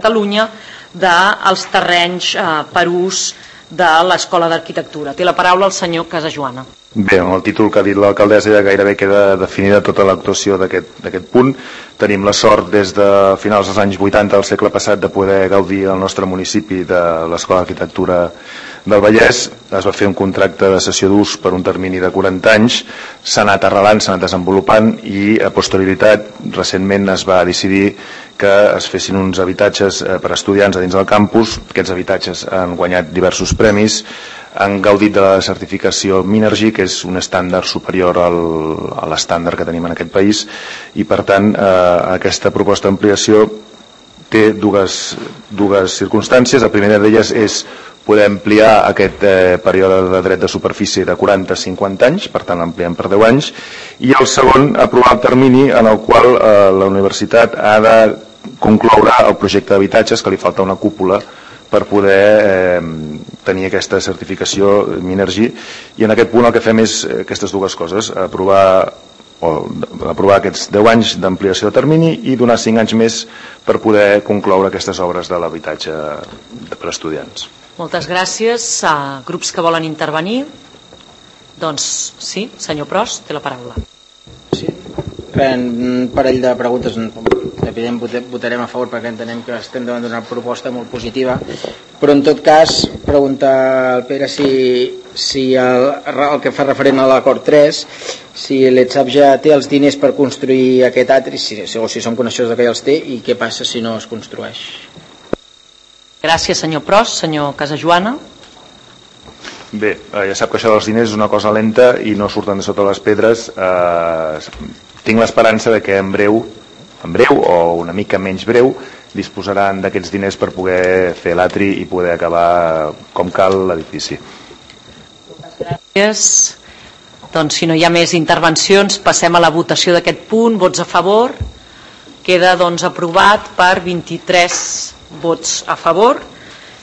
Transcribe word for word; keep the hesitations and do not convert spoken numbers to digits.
Catalunya dels terrenys per ús de l'Escola d'Arquitectura. Té la paraula el senyor Casajoana. Bé, amb el títol que ha dit l'alcaldessa ja gairebé queda definida tota l'actuació d'aquest punt. Tenim la sort des de finals dels anys vuitanta del segle passat de poder gaudir al nostre municipi de l'Escola d'Arquitectura del Vallès. Es va fer un contracte de cessió d'ús per un termini de quaranta anys, s'ha anat arrelant, s'ha anat desenvolupant i a posterioritat recentment es va decidir que es fessin uns habitatges per a estudiants a dins del campus. Aquests habitatges han guanyat diversos premis, han gaudit de la certificació Minergie, que és un estàndard superior al, a l'estàndard que tenim en aquest país, i per tant eh, aquesta proposta d'ampliació té dues, dues circumstàncies. La primera d'elles és poder ampliar aquest eh, període de dret de superfície de quaranta a cinquanta anys, per tant l'ampliem per deu anys, i el segon, aprovar el termini en el qual eh, la universitat ha de concloure el projecte d'habitatges, que li falta una cúpula per poder eh, tenir aquesta certificació Minergie, i en aquest punt el que fem és aquestes dues coses, aprovar, o, aprovar aquests deu anys d'ampliació de termini i donar cinc anys més per poder concloure aquestes obres de l'habitatge per a estudiants. Moltes gràcies. A grups que volen intervenir? Doncs sí, senyor Pros, té la paraula. Sí, un parell de preguntes. Evidentment votarem a favor perquè entenem que estem davant d'una proposta molt positiva, però en tot cas preguntar al Pere si, si el, el que fa referent a l'acord tres, si l'ETSAP ja té els diners per construir aquest atri, si, o si som coneixedors que ja els té, i què passa si no es construeix. Gràcies, senyor Pros. Senyor Casajoana. Bé, ja sap que això dels diners és una cosa lenta i no surten de sota les pedres. Eh, tinc l'esperança de que en breu en breu o una mica menys breu disposaran d'aquests diners per poder fer l'atri i poder acabar com cal l'edifici. Moltes gràcies. Doncs si no hi ha més intervencions passem a la votació d'aquest punt. Vots a favor. Queda doncs aprovat per vint-i-tres vots a favor